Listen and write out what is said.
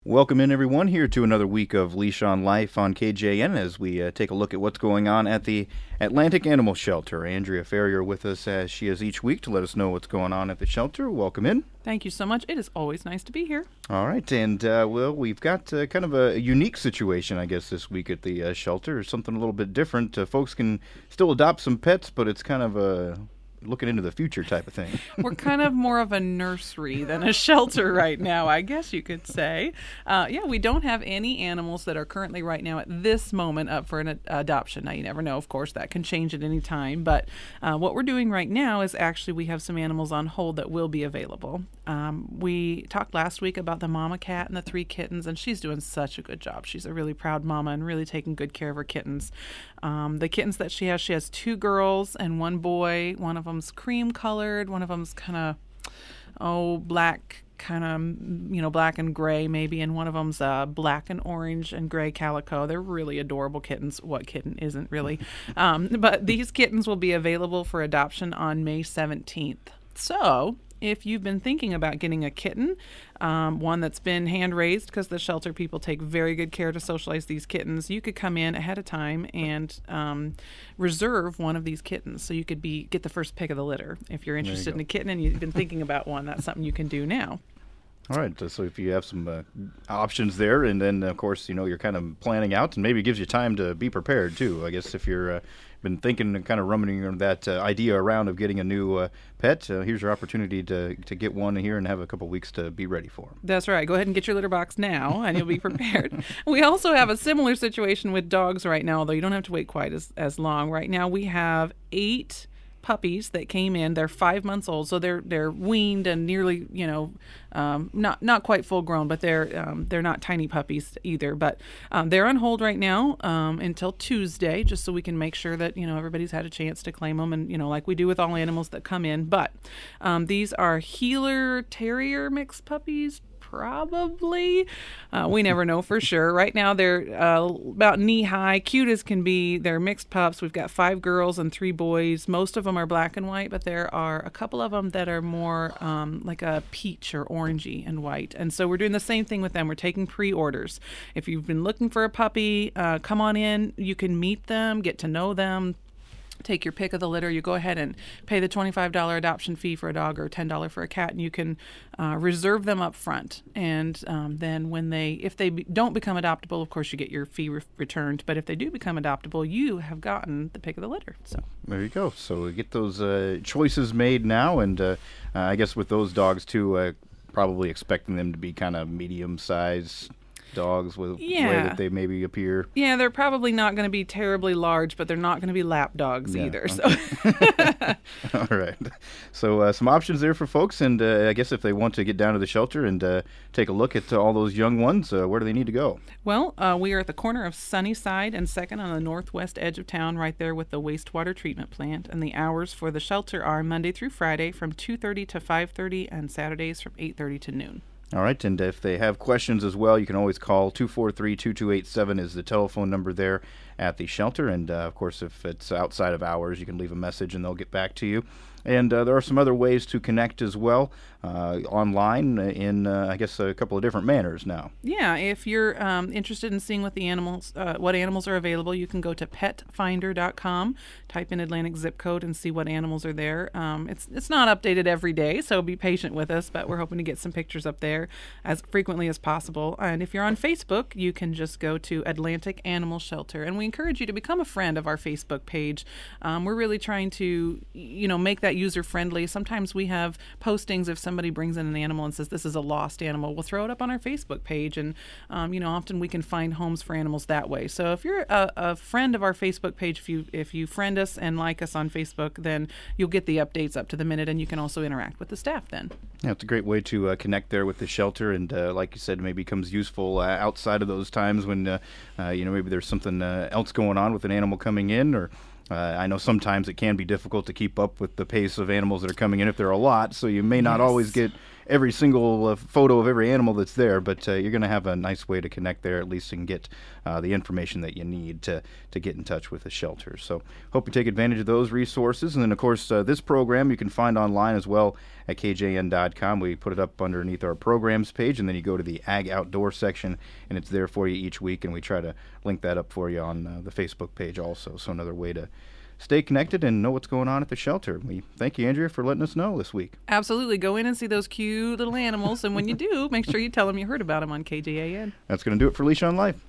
Welcome in, everyone, here to another week of Leash on Life on KJN as we take a look at what's going on at the Atlantic Animal Shelter. Andrea Ferrier with us as she is each week to let us know what's going on at the shelter. Welcome in. Thank you so much. It is always nice to be here. All right, and we've got kind of a unique situation, I guess, this week at the shelter. Something a little bit different. Folks can still adopt some pets, but it's kind of a looking into the future type of thing. We're kind of more of a nursery than a shelter right now, I guess you could say. We don't have any animals that are currently right now at this moment up for an adoption. Now, you never know, of course, that can change at any time. But what we're doing right now is actually we have some animals on hold that will be available. We talked last week about the mama cat and the 3 kittens, and she's doing such a good job. She's a really proud mama and really taking good care of her kittens. The kittens that she has 2 girls and 1 boy. One of them's cream colored, one of them's kind of black, black and gray maybe, and one of them's black and orange and gray calico. They're really adorable kittens. What kitten isn't really? But these kittens will be available for adoption on May 17th. So if you've been thinking about getting a kitten, one that's been hand-raised, because the shelter people take very good care to socialize these kittens, you could come in ahead of time and reserve one of these kittens. So you could get the first pick of the litter. If you're interested in a kitten and you've been thinking about one, that's something you can do now. All right, so if you have some options there, and then, of course, you're kind of planning out, and maybe it gives you time to be prepared, too. I guess if you're been thinking and kind of rummaging that idea around of getting a new pet, here's your opportunity to get one here and have a couple weeks to be ready for them. That's right. Go ahead and get your litter box now, and you'll be prepared. We also have a similar situation with dogs right now, although you don't have to wait quite as long. Right now we have 8 puppies that came in. They're 5 months old, so they're weaned and nearly, not quite full grown, but they're not tiny puppies either. But they're on hold right now until Tuesday, just so we can make sure that everybody's had a chance to claim them, and like we do with all animals that come in. But these are Heeler Terrier mixed puppies. Probably. We never know for sure. Right now they're about knee-high, cute as can be. They're mixed pups. We've got 5 girls and 3 boys. Most of them are black and white, but there are a couple of them that are more like a peach or orangey and white. And so we're doing the same thing with them. We're taking pre-orders. If you've been looking for a puppy, come on in. You can meet them, get to know them. Take your pick of the litter. You go ahead and pay the $25 adoption fee for a dog or $10 for a cat, and you can reserve them up front. And then if they don't become adoptable, of course, you get your fee returned. But if they do become adoptable, you have gotten the pick of the litter. So there you go. So get those choices made now, and I guess with those dogs too, probably expecting them to be kind of medium-sized dogs with the way that they maybe appear. Yeah, they're probably not going to be terribly large, but they're not going to be lap dogs either. Okay. So, all right. So some options there for folks, and I guess if they want to get down to the shelter and take a look at all those young ones, where do they need to go? Well, we are at the corner of Sunnyside and 2nd on the northwest edge of town, right there with the wastewater treatment plant. And the hours for the shelter are Monday through Friday from 2:30 to 5:30, and Saturdays from 8:30 to noon. All right, and if they have questions as well, you can always call 243-2287 is the telephone number there at the shelter. And, of course, if it's outside of hours, you can leave a message and they'll get back to you. And there are some other ways to connect as well online in, I guess, a couple of different manners now. Yeah, if you're interested in seeing what animals are available, you can go to petfinder.com, type in Atlantic zip code, and see what animals are there. It's not updated every day, so be patient with us, but we're hoping to get some pictures up there as frequently as possible. And if you're on Facebook, you can just go to Atlantic Animal Shelter, and we encourage you to become a friend of our Facebook page. We're really trying to, make that user-friendly. Sometimes we have postings if somebody brings in an animal and says this is a lost animal. We'll throw it up on our Facebook page, and often we can find homes for animals that way. So if you're a friend of our Facebook page, if you friend us and like us on Facebook, then you'll get the updates up to the minute, and you can also interact with the staff then. Yeah, it's a great way to connect there with the shelter, and like you said, maybe becomes useful outside of those times when maybe there's something else going on with an animal coming in, or I know sometimes it can be difficult to keep up with the pace of animals that are coming in if there are a lot, so you may not always get every single photo of every animal that's there, but you're going to have a nice way to connect there at least and get the information that you need to get in touch with the shelter. So hope you take advantage of those resources. And then, of course, this program you can find online as well at KJN.com. We put it up underneath our programs page, and then you go to the Ag Outdoor section, and it's there for you each week, and we try to link that up for you on the Facebook page also. So another way to stay connected and know what's going on at the shelter. We thank you, Andrea, for letting us know this week. Absolutely. Go in and see those cute little animals, and when you do, make sure you tell them you heard about them on KJAN. That's going to do it for Leash on Life.